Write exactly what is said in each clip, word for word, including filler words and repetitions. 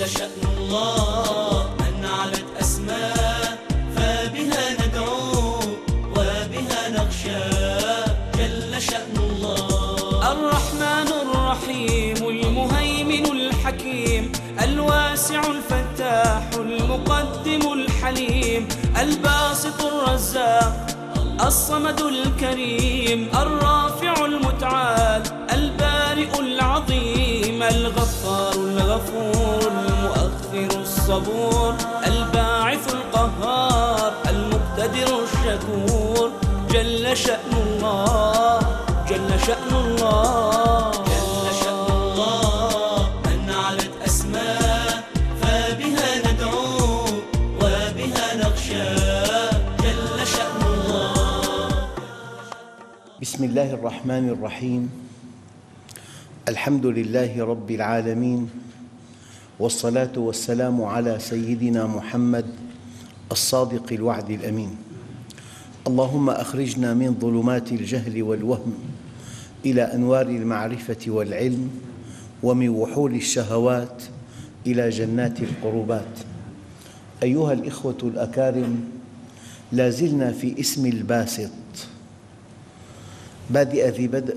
جل شأن الله من علت أسماء فبها ندعو وبها نخشى جل شأن الله. الرحمن الرحيم المهيمن الحكيم الواسع الفتاح المقدم الحليم الباسط الرزاق الصمد الكريم الرافع المتعال البارئ العظيم الغفار الغفور المؤخر الصبور الباعث القهار المقتدر الشكور جل شأن الله جل شأن الله. جل شأن الله من علت أسماء فبها ندعو وبها نخشى جل شأن الله. بسم الله الرحمن الرحيم. الحمد لله رب العالمين، والصلاة والسلام على سيدنا محمد الصادق الوعد الأمين. اللهم أخرجنا من ظلمات الجهل والوهم إلى أنوار المعرفة والعلم، ومن وحول الشهوات إلى جنات القربات. أيها الإخوة الأكارم، لا زلنا في اسم الباسط. بادئ ذي بدء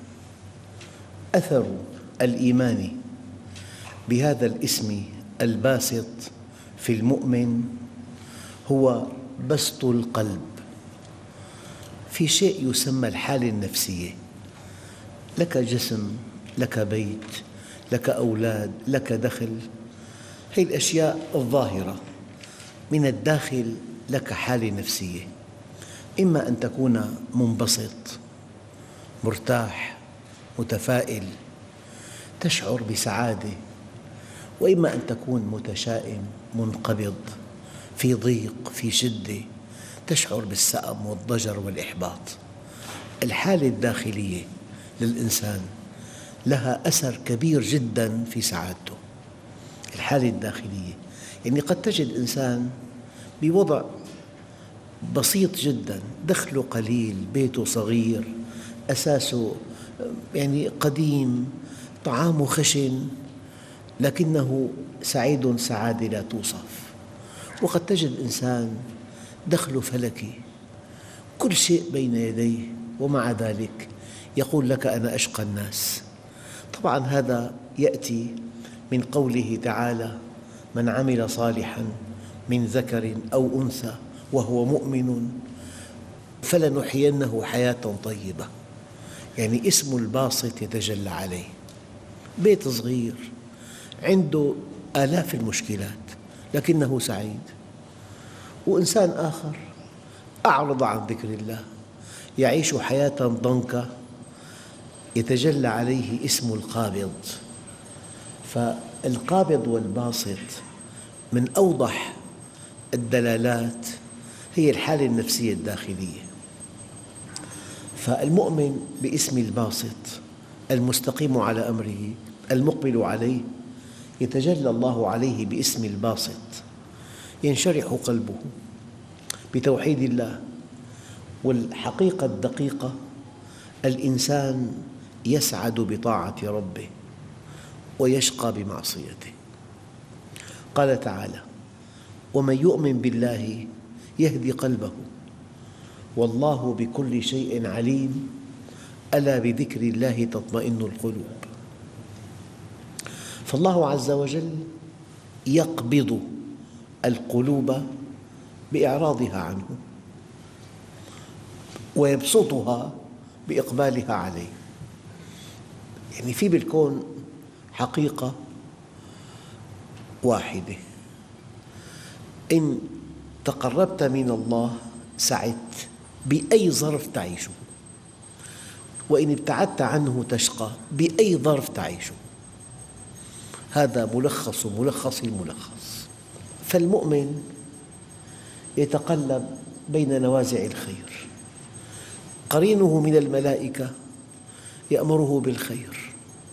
أثر الإيمان بهذا الاسم الباسط في المؤمن هو بسط القلب في شيء يسمى الحالة النفسية. لك جسم، لك بيت، لك أولاد، لك دخل، هذه الأشياء الظاهرة. من الداخل لك حالة نفسية، إما أن تكون منبسط مرتاح متفائل تشعر بسعادة، وإما أن تكون متشائم منقبض في ضيق في شدة تشعر بالسأم والضجر والإحباط. الحالة الداخلية للإنسان لها أثر كبير جداً في سعادته. الحالة الداخلية يعني قد تجد إنسان بوضع بسيط جداً، دخله قليل، بيته صغير، أساسه يعني قديم، طعامه خشن، لكنه سعيد سعادة لا توصف. وقد تجد إنسان دخله فلكي، كل شيء بين يديه، ومع ذلك يقول لك أنا أشقى الناس. طبعاً هذا يأتي من قوله تعالى: من عمل صالحاً من ذكر أو أنثى وهو مؤمن فلنحيينه حياة طيبة. يعني اسم الباسط يتجلى عليه. بيت صغير عنده آلاف المشكلات لكنه سعيد، وإنسان آخر أعرض عن ذكر الله يعيش حياة ضنكة يتجلى عليه اسم القابض. فالقابض والباسط من أوضح الدلالات هي الحالة النفسية الداخلية. فالمؤمن باسم الباسط المستقيم على أمره المقبل عليه يتجلى الله عليه باسم الباسط، ينشرح قلبه بتوحيد الله. والحقيقة الدقيقة الإنسان يسعد بطاعة ربه ويشقى بمعصيته. قال تعالى: ومن يؤمن بالله يهدي قلبه والله بكل شيء عليم ألا بذكر الله تطمئن القلوب. فالله عز وجل يقبض القلوب بإعراضها عنه ويبسطها بإقبالها عليه. يعني في بالكون حقيقة واحدة: إن تقربت من الله سعدت بأي ظرف تعيشه، وإن ابتعدت عنه تشقى بأي ظرف تعيشه. هذا ملخص ملخص الملخص. فالمؤمن يتقلب بين نوازع الخير، قرينه من الملائكة يأمره بالخير،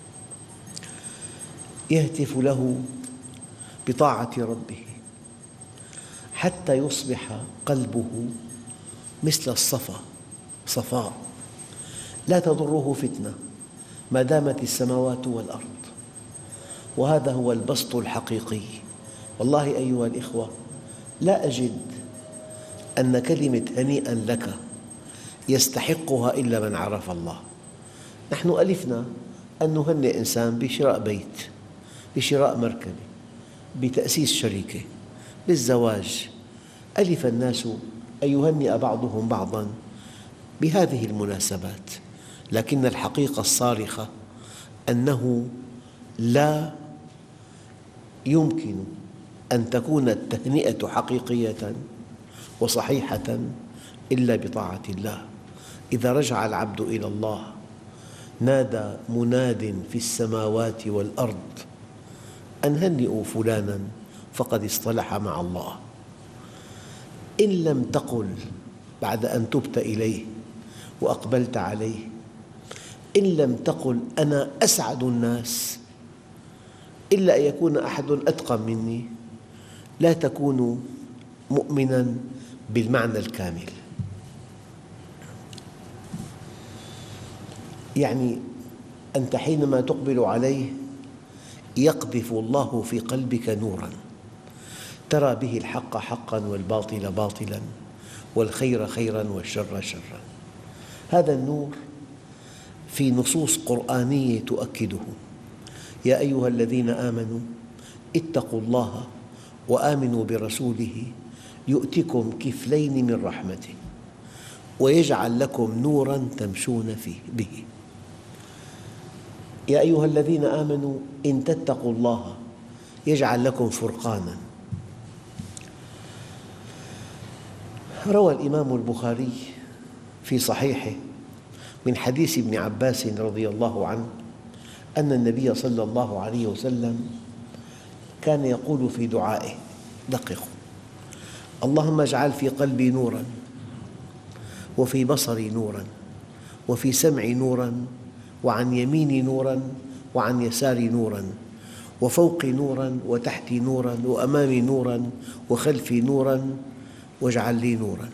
يهتف له بطاعة ربه حتى يصبح قلبه مثل الصفا، صفاء لا تضره فتنة ما دامت السماوات والأرض. وهذا هو البسط الحقيقي. والله أيها الإخوة، لا أجد أن كلمة هنيئا لك يستحقها إلا من عرف الله. نحن ألفنا أن نهنئ إنسان بشراء بيت، بشراء مركبة، بتأسيس شركة، بالزواج. ألف الناس أن يهنئ بعضهم بعضاً بهذه المناسبات، لكن الحقيقة الصارخة أنه لا يمكن أن تكون التهنئة حقيقية وصحيحة إلا بطاعة الله. إذا رجع العبد إلى الله نادى مناد في السماوات والأرض أن هنئوا فلانا فقد اصطلح مع الله. إن لم تقل بعد أن تبت إليه وأقبلت عليه، إن لم تقل أنا أسعد الناس، إلا أن يكون أحد أتقى مني، لا تكون مؤمناً بالمعنى الكامل. يعني أنت حينما تقبل عليه يقذف الله في قلبك نوراً ترى به الحق حقاً والباطل باطلاً والخير خيراً والشر شراً. هذا النور في نصوص قرآنية تؤكده: يا أيها الذين آمنوا اتقوا الله وآمنوا برسوله يؤتكم كفلين من رحمته ويجعل لكم نوراً تمشون فيه به. يا أيها الذين آمنوا إن تتقوا الله يجعل لكم فرقاناً. روى الإمام البخاري في صحيحه من حديث ابن عباس رضي الله عنه أن النبي صلى الله عليه وسلم كان يقول في دعائه: دققوا، اللهم اجعل في قلبي نوراً وفي بصري نوراً وفي سمعي نوراً وعن يميني نوراً وعن يساري نوراً وفوقي نوراً وتحتي نوراً وأمامي نوراً وخلفي نوراً واجعل لي نوراً.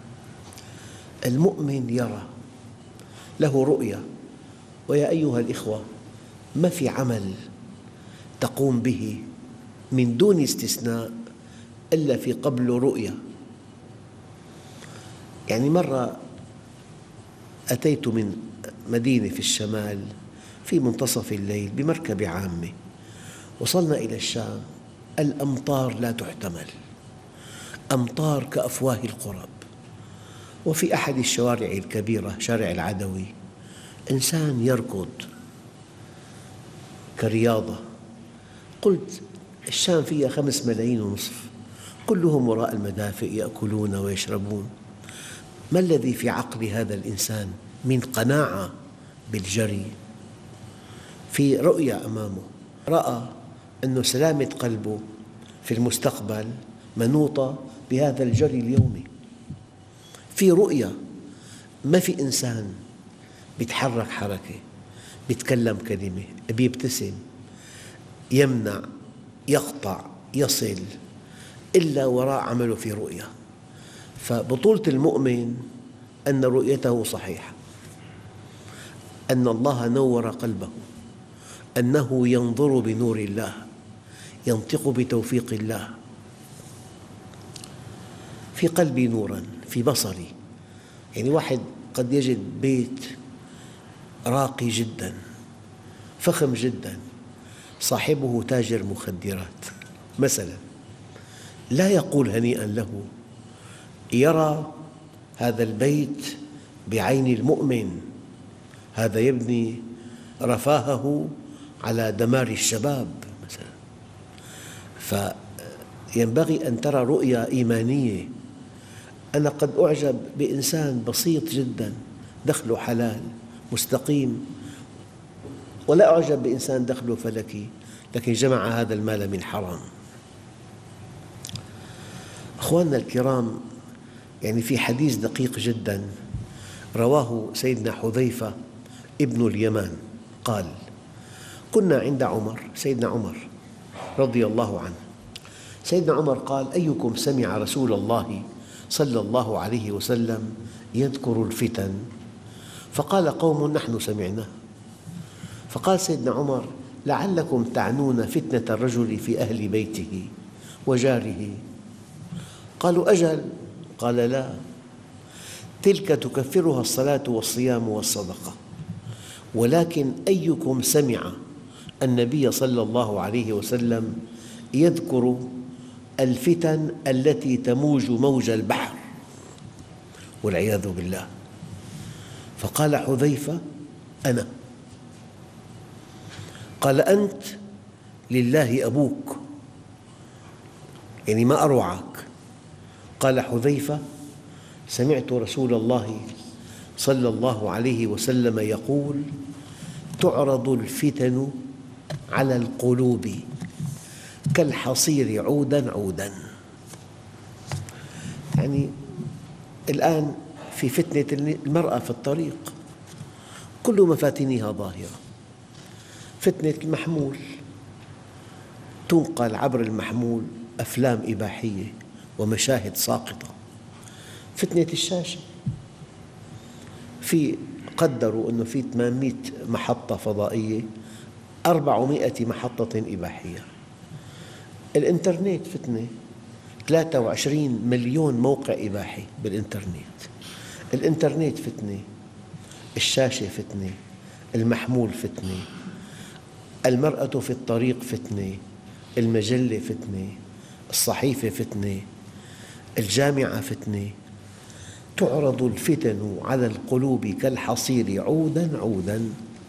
المؤمن يرى، له رؤية. ويا أيها الإخوة، ما في عمل تقوم به من دون استثناء إلا في قبله رؤية. يعني مرة أتيت من مدينة في الشمال في منتصف الليل بمركبة عامة، وصلنا إلى الشام، الأمطار لا تحتمل، أمطار كأفواه القرب. وفي أحد الشوارع الكبيرة شارع العدوي إنسان يركض كرياضة. قلت الشام فيها خمس ملايين ونصف، كلهم وراء المدافئ يأكلون ويشربون، ما الذي في عقل هذا الإنسان من قناعة بالجري؟ في رؤية أمامه، رأى أن سلامة قلبه في المستقبل منوطة بهذا الجري اليومي. في رؤية، ما في إنسان يتحرك حركة، يتكلم كلمة، يبتسم، يمنع، يقطع، يصل، إلا وراء عمله في رؤية. فبطولة المؤمن أن رؤيته صحيحة، أن الله نور قلبه، أنه ينظر بنور الله، ينطق بتوفيق الله. في قلبي نوراً، في بصري. يعني واحد قد يجد بيت راقي جداً، فخم جداً، صاحبه تاجر مخدرات مثلاً، لا يقول هنيئاً له، يرى هذا البيت بعين المؤمن، هذا يبني رفاهه على دمار الشباب مثلاً. فينبغي أن ترى رؤية إيمانية. أنا قد أعجب بإنسان بسيط جداً دخله حلال مستقيم، ولا أعجب بإنسان دخله فلكي لكن جمع هذا المال من حرام. أخواننا الكرام، يعني في حديث دقيق جداً رواه سيدنا حذيفة ابن اليمان قال: كنا عند عمر، سيدنا عمر رضي الله عنه، سيدنا عمر قال: أيكم سمع رسول الله صلى الله عليه وسلم يذكر الفتن؟ فقال قوم: نحن سمعناه. فقال سيدنا عمر: لعلكم تعنون فتنة الرجل في أهل بيته وجاره. قالوا أجل. قال لا، تلك تكفرها الصلاة والصيام والصدقة، ولكن أيكم سمع النبي صلى الله عليه وسلم يذكر الفتن التي تموج موج البحر والعياذ بالله؟ فقال حذيفة: أنا. قال: أنت لله أبوك، يعني ما أروعك. قال حذيفة: سمعت رسول الله صلى الله عليه وسلم يقول: تعرض الفتن على القلوب كالحصير عوداً عوداً. يعني الآن في فتنة المرأة في الطريق، كل مفاتنها ظاهرة. فتنة المحمول، تنقل عبر المحمول أفلام إباحية ومشاهد ساقطة. فتنة الشاشة، في قدروا أنه في ثمانمئة محطة فضائية، أربعمئة محطة إباحية. الإنترنت فتنة، ثلاثة وعشرين مليون موقع إباحي بالإنترنت. الإنترنت فتنة، الشاشة فتنة، المحمول فتنة، المرأة في الطريق فتنة، المجلة فتنة، الصحيفة فتنة، الجامعة فتنة. تعرض الفتن على القلوب كالحصير عوداً عوداً،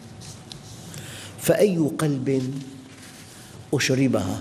فأي قلب أشربها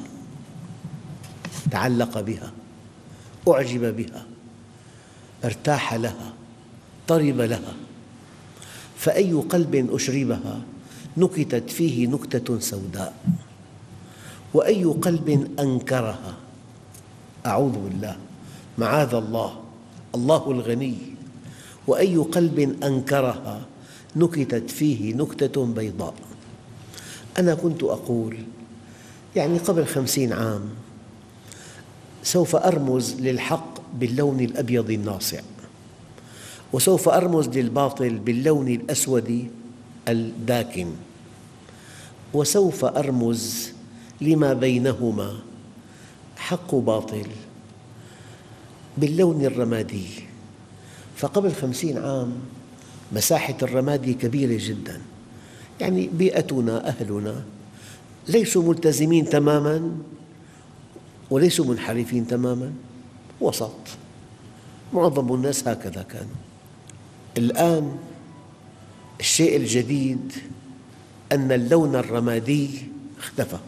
تعلق بها، أعجب بها، ارتاح لها، طرب لها. فأي قلب أشربها نكتت فيه نكتة سوداء، وأي قلب أنكرها، أعوذ بالله، معاذ الله، الله الغني، وأي قلب أنكرها نكتت فيه نكتة بيضاء. أنا كنت أقول يعني قبل خمسين عام سوف أرمز للحق باللون الأبيض الناصع، وسوف أرمز للباطل باللون الأسود الداكن، وسوف أرمز لما بينهما حق باطل باللون الرمادي. فقبل خمسين عام مساحة الرمادي كبيرة جداً، يعني بيئتنا، أهلنا ليسوا ملتزمين تماماً وليسوا منحرفين تماماً، وسط. معظم الناس هكذا كانوا. الآن الشيء الجديد أن اللون الرمادي اختفى.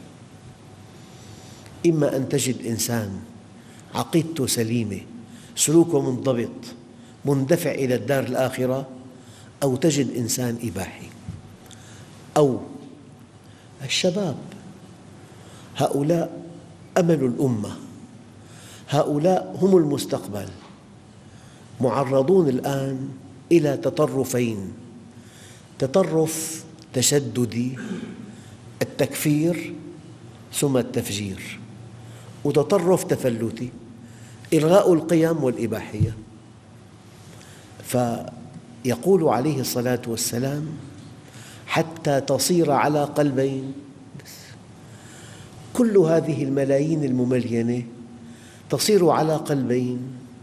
إما أن تجد إنسان عقيدته سليمة، سلوكه منضبط، مندفع إلى الدار الآخرة، أو تجد إنسان إباحي. أو الشباب، هؤلاء أمل الأمة، هؤلاء هم المستقبل، معرضون الآن إلى تطرفين: تطرف تشددي، التكفير ثم التفجير، وتطرف تفلتي، إلغاء القيم والإباحية. فيقول عليه الصلاة والسلام: حتى تصير على قلبين. كل هذه الملايين المملينة تصير على قلبين: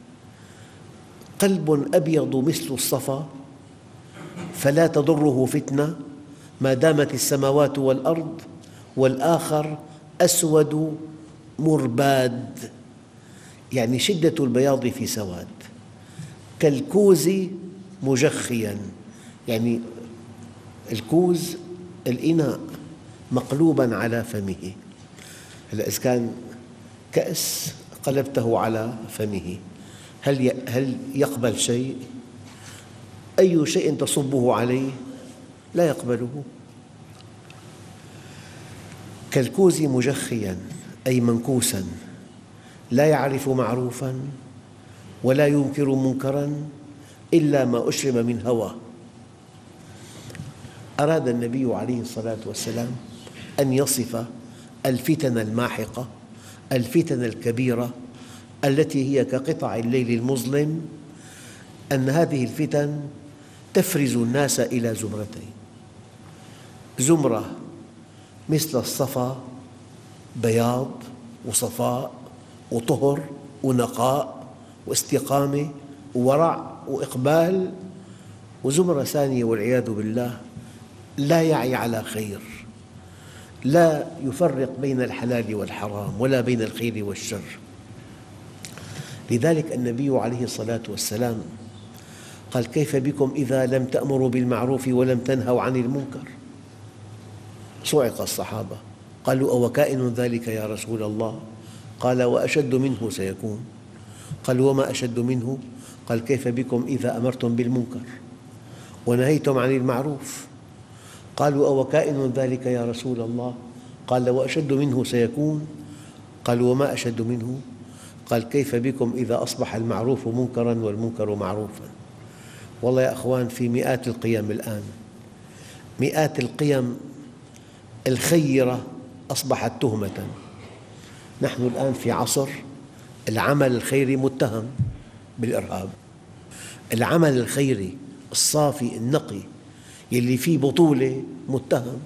قلب أبيض مثل الصفا فلا تضره فتنة ما دامت السماوات والأرض، والآخر أسود مرباد، يعني شدة البياض في سواد، كالكوز مجخياً، يعني الكوز الإناء مقلوباً على فمه. هلأ إذا كان كأس قلبته على فمه، هل هل يقبل شيء؟ أي شيء تصبه عليه لا يقبله. كالكوز مجخياً أي منكوساً، لا يعرف معروفاً ولا ينكر منكراً إلا ما أشرب من هوى. أراد النبي عليه الصلاة والسلام أن يصف الفتن الماحقة، الفتن الكبيرة التي هي كقطع الليل المظلم، أن هذه الفتن تفرز الناس إلى زمرتين: زمرة مثل الصفا بياض وصفاء وطهر ونقاء واستقامة وورع وإقبال، وزمرة ثانية والعياذ بالله لا يعي على خير، لا يفرق بين الحلال والحرام ولا بين الخير والشر. لذلك النبي عليه الصلاة والسلام قال: كيف بكم إذا لم تأمروا بالمعروف ولم تنهوا عن المنكر؟ صعق الصحابة، قالوا: أو كائن ذلك يا رسول الله؟ قال: وأشد منه سيكون. قالوا: وما أشد منه؟ قال: كيف بكم إذا أمرتم بالمنكر ونهيتم عن المعروف؟ قالوا: أو كائن ذلك يا رسول الله؟ قال: وأشد منه سيكون. قالوا: وما أشد منه؟ قال: كيف بكم إذا أصبح المعروف منكراً والمنكر معروفاً؟ والله يا أخوان، في مئات القيم الآن، مئات القيم الخيرة أصبحت تهمة. نحن الآن في عصر العمل الخيري متهم بالإرهاب. العمل الخيري الصافي النقي يلي فيه بطولة متهم.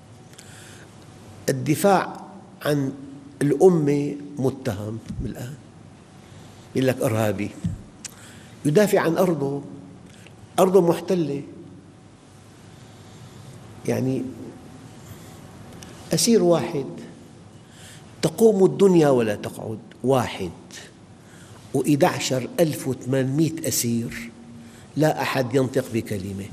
الدفاع عن الأمة متهم الآن، يقول لك إرهابي، يدافع عن أرضه، أرضه محتلة. يعني أسير واحد تقوم الدنيا ولا تقعد، واحد وإحدى عشر ألف وثمانمئة أسير لا أحد ينطق بكلمة.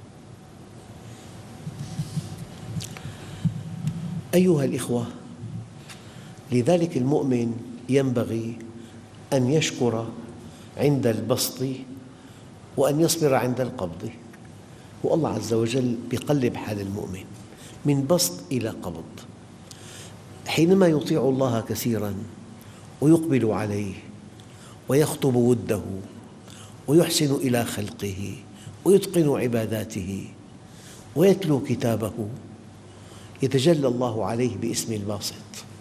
أيها الإخوة، لذلك المؤمن ينبغي أن يشكر عند البسط وأن يصبر عند القبض. والله عز وجل يقلب حال المؤمن من بسط إلى قبض. حينما يطيع الله كثيراً ويقبل عليه ويخطب وده ويحسن إلى خلقه ويتقن عباداته ويتلو كتابه، يتجلى الله عليه باسم الباسط.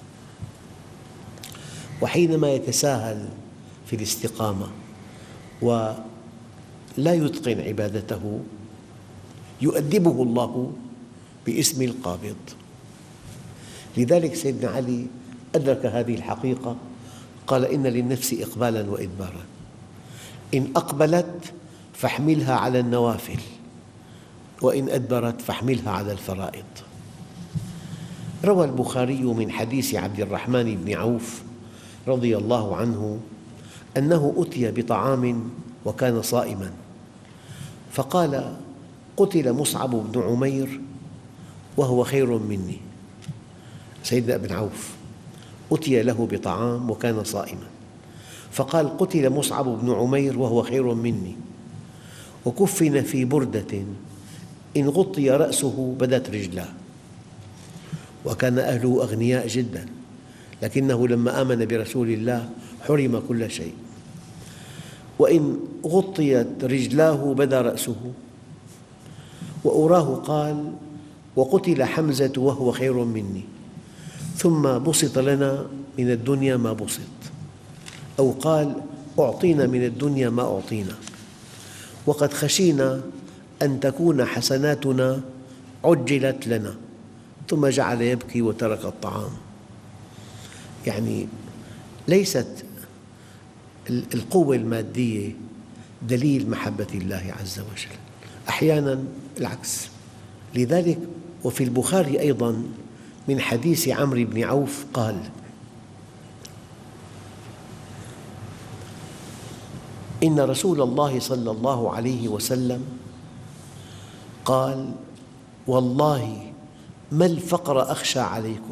وحينما يتساهل في الاستقامة ولا يتقن عبادته، يؤدبه الله باسم القابض. لذلك سيدنا علي أدرك هذه الحقيقة، قال: إن للنفس إقبالاً وإدباراً، إن أقبلت فاحملها على النوافل، وإن أدبرت فاحملها على الفرائض. روى البخاري من حديث عبد الرحمن بن عوف رضي الله عنه أنه أتي بطعام وكان صائماً، فقال: قتل مصعب بن عمير وهو خير مني. سيدنا ابن عوف أتي له بطعام وكان صائماً، فقال: قتل مصعب بن عمير وهو خير مني، وكفن في بردة إن غطي رأسه بدت رجلاه. وكان أهله أغنياء جداً، لكنه لما آمن برسول الله حرم كل شيء. وإن غطيت رجلاه بدا رأسه. وأراه قال: وقتل حمزة وهو خير مني، ثم بسط لنا من الدنيا ما بسط، أو قال: أعطينا من الدنيا ما أعطينا، وقد خشينا أن تكون حسناتنا عجلت لنا. ثم جعل يبكي وترك الطعام. يعني ليست القوة المادية دليل محبة الله عز وجل، أحياناً العكس. لذلك وفي البخاري أيضاً من حديث عمرو بن عوف قال: إن رسول الله صلى الله عليه وسلم قال: والله ما الفقر أخشى عليكم،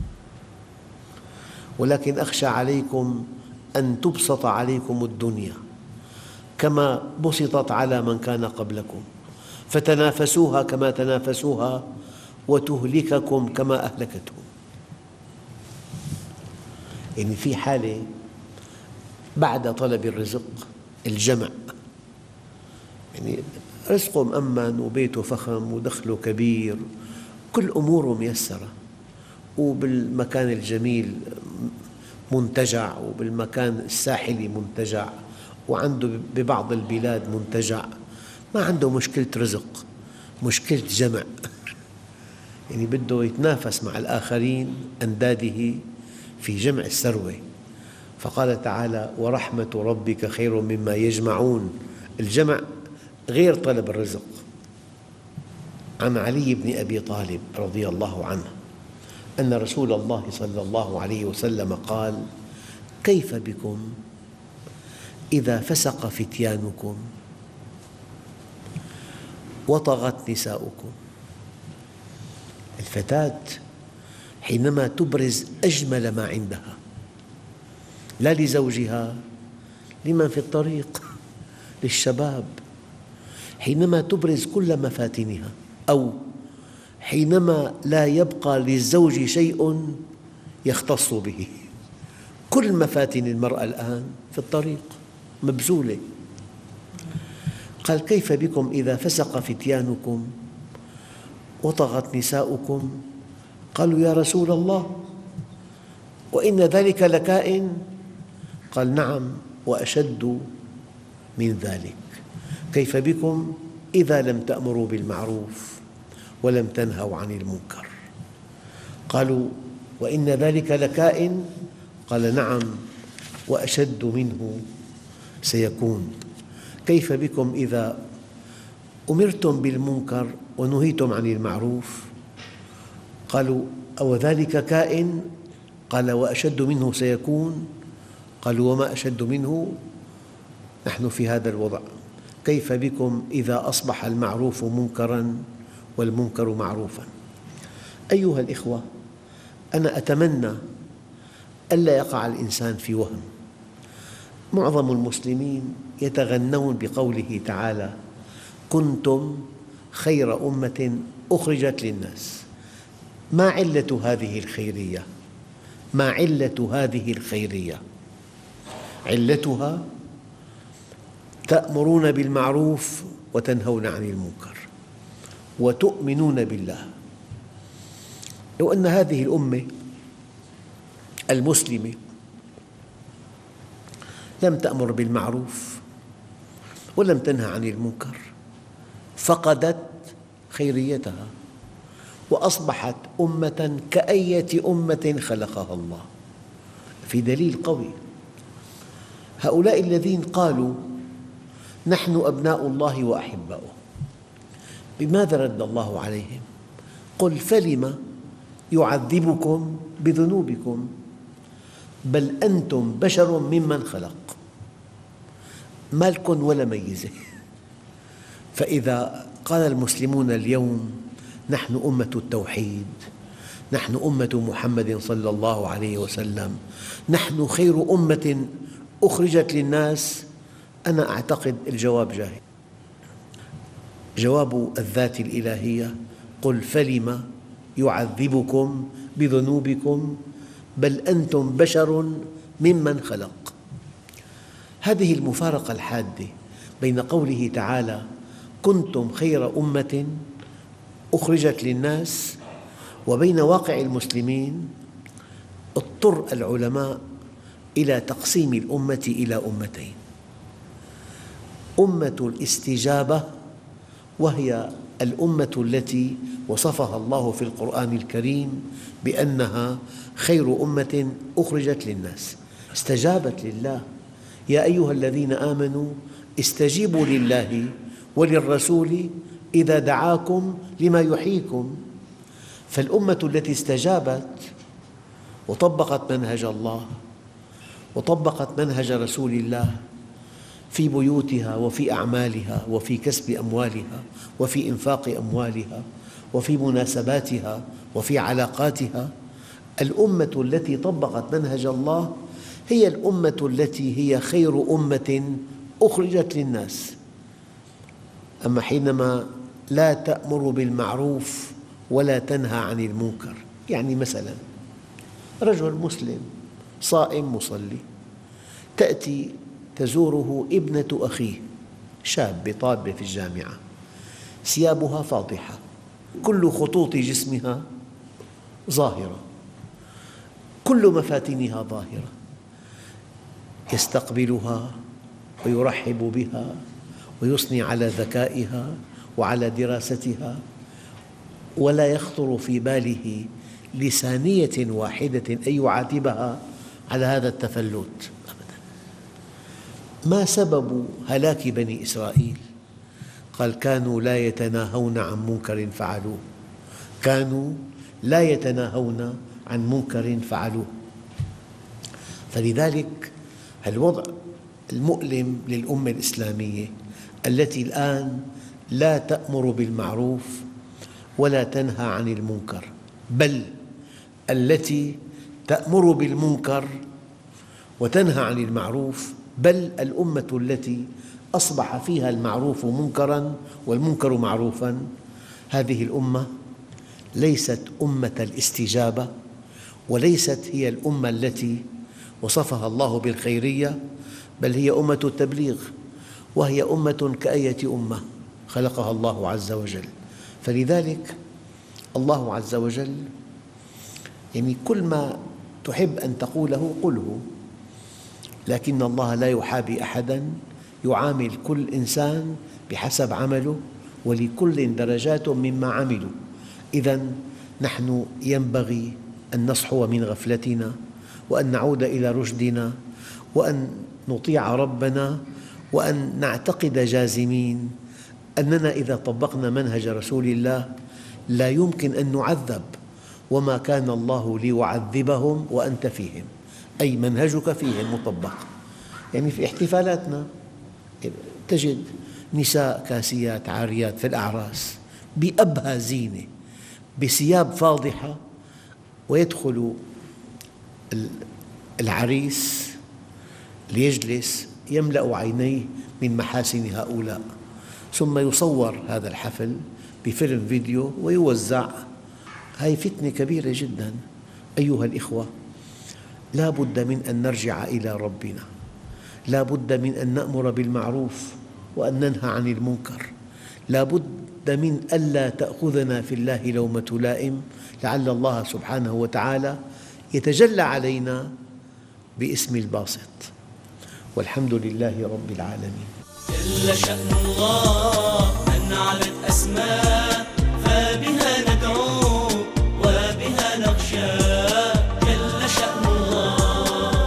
ولكن أخشى عليكم أن تبسط عليكم الدنيا كما بسطت على من كان قبلكم، فتنافسوها كما تنافسوها وتهلككم كما أهلكتهم. يعني في حالة بعد طلب الرزق الجمع، يعني رزقه مأمن وبيته فخم ودخله كبير، كل أموره ميسرة، وبالمكان الجميل منتجع، وبالمكان الساحلي منتجع، وعنده ببعض البلاد منتجع، ما عنده مشكلة رزق، مشكلة جمع. يعني بده يتنافس مع الآخرين أنداده في جمع الثروة. فقال تعالى: ورحمة ربك خير مما يجمعون. الجمع غير طلب الرزق. عن علي بن أبي طالب رضي الله عنه أن رسول الله صلى الله عليه وسلم قال: كيف بكم إذا فسق فتيانكم وطغت نساؤكم؟ الفتاة حينما تبرز أجمل ما عندها، لا لزوجها، لمن في الطريق، للشباب، حينما تبرز كل مفاتنها، أو حينما لا يبقى للزوج شيء يختص به، كل مفاتن المرأة الآن في الطريق مبذولة. قال: كيف بكم إذا فسق فتيانكم وطغت نساؤكم؟ قالوا: يا رسول الله، وإن ذلك لكائن؟ قال: نعم، وأشد من ذلك. كيف بكم إذا لم تأمروا بالمعروف ولم تنهوا عن المنكر؟ قالوا: وإن ذلك لكائن؟ قال: نعم، وأشد منه سيكون. كيف بكم إذا أمرتم بالمنكر ونهيتم عن المعروف؟ قالوا: أو ذلك كائن؟ قال: وأشد منه سيكون. قالوا: وما أشد منه؟ نحن في هذا الوضع. كيف بكم إذا أصبح المعروف منكراً والمنكر معروفاً؟ أيها الإخوة، أنا أتمنى ألا يقع الإنسان في وهم. معظم المسلمين يتغنون بقوله تعالى: كنتم خير أمة أخرجت للناس. ما علة هذه الخيرية؟ ما علة هذه الخيرية؟ علتها: تأمرون بالمعروف وتنهون عن المنكر وتؤمنون بالله. لو أن هذه الأمة المسلمة لم تأمر بالمعروف ولم تنهى عن المنكر، فقدت خيريتها وأصبحت أمة كأية أمة خلقها الله. في دليل قوي: هؤلاء الذين قالوا نحن أبناء الله وأحباؤه، بماذا رد الله عليهم؟ قل فلم يعذبكم بذنوبكم بل أنتم بشر ممن خلق. ما لكم ولا ميزة. فإذا قال المسلمون اليوم نحن أمة التوحيد، نحن أمة محمد صلى الله عليه وسلم، نحن خير أمة أخرجت للناس، أنا أعتقد الجواب جاهز. جواب الذات الإلهية: قل فلم يعذبكم بذنوبكم بل أنتم بشر ممن خلق. هذه المفارقة الحادة بين قوله تعالى كنتم خير أمة أخرجت للناس وبين واقع المسلمين اضطر العلماء إلى تقسيم الأمة إلى أمتين: أمة الاستجابة، وهي الأمة التي وصفها الله في القرآن الكريم بأنها خير أمة أخرجت للناس، استجابت لله. يا أيها الذين آمنوا استجيبوا لله وللرسول إذا دعاكم لما يحييكم. فالأمة التي استجابت وطبقت منهج الله وطبقت منهج رسول الله في بيوتها وفي أعمالها وفي كسب أموالها وفي إنفاق أموالها وفي مناسباتها وفي علاقاتها، الأمة التي طبقت منهج الله هي الأمة التي هي خير أمة أخرجت للناس. أما حينما لا تأمر بالمعروف ولا تنهى عن المنكر، يعني مثلاً رجل مسلم صائم مصلي، تأتي تزوره ابنة أخيه شاب طالبة في الجامعة، ثيابها فاضحة، كل خطوط جسمها ظاهرة، كل مفاتنها ظاهرة، يستقبلها ويرحب بها ويثني على ذكائها وعلى دراستها ولا يخطر في باله لثانية واحدة أن يعاتبها على هذا التفلت أبدا. ما سبب هلاك بني إسرائيل؟ قال: كانوا لا يتناهون عن منكر فعلوه. كانوا لا يتناهون عن منكر فعلوه. فلذلك الوضع المؤلم للأمة الإسلامية التي الآن لا تأمر بالمعروف ولا تنهى عن المنكر، بل التي تأمر بالمنكر وتنهى عن المعروف، بل الأمة التي أصبح فيها المعروف منكراً والمنكر معروفاً. هذه الأمة ليست أمة الاستجابة، وليست هي الأمة التي وصفها الله بالخيرية، بل هي أمة التبليغ، وهي أمة كأية أمة خلقها الله عز وجل. فلذلك الله عز وجل يعني كل ما تحب أن تقوله قله، لكن الله لا يحابي أحداً، يعامل كل إنسان بحسب عمله، ولكل درجات مما عملوا. إذن نحن ينبغي أن نصحو من غفلتنا، وأن نعود إلى رشدنا، وأن نطيع ربنا، وأن نعتقد جازمين أننا إذا طبقنا منهج رسول الله لا يمكن أن نعذب، وما كان الله ليعذبهم وأنت فيهم، أي منهجك فيهم مطبق. يعني في احتفالاتنا تجد نساء كاسيات عاريات في الأعراس بأبهى زينة بثياب فاضحة، ويدخل العريس ليجلس يملأ عينيه من محاسن هؤلاء، ثم يصور هذا الحفل بفيلم فيديو ويوزع. هذه فتنة كبيرة جدا. أيها الإخوة، لا بد من أن نرجع إلى ربنا، لا بد من أن نأمر بالمعروف وأن ننهى عن المنكر، لا بد من ألا تأخذنا في الله لومة لائم، لعل الله سبحانه وتعالى يتجلى علينا باسم الباسط. والحمد لله رب العالمين. جل شأن الله من علت أسماء، فبها ندعو وبها نخشى. جل شأن الله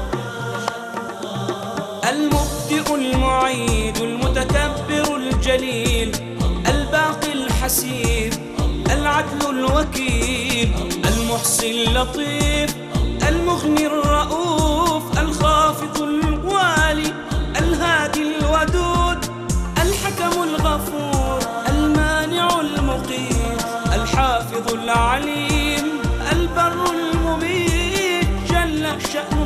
المبدئ المعيد المتكبر الجليل الباقي الحسيب العدل الوكيل المحصي اللطيف المغني الرؤوف الخافض الوالي الهادي الودود الحكم الغفور المانع المقيت الحافظ العليم البر المميت. جل شأنه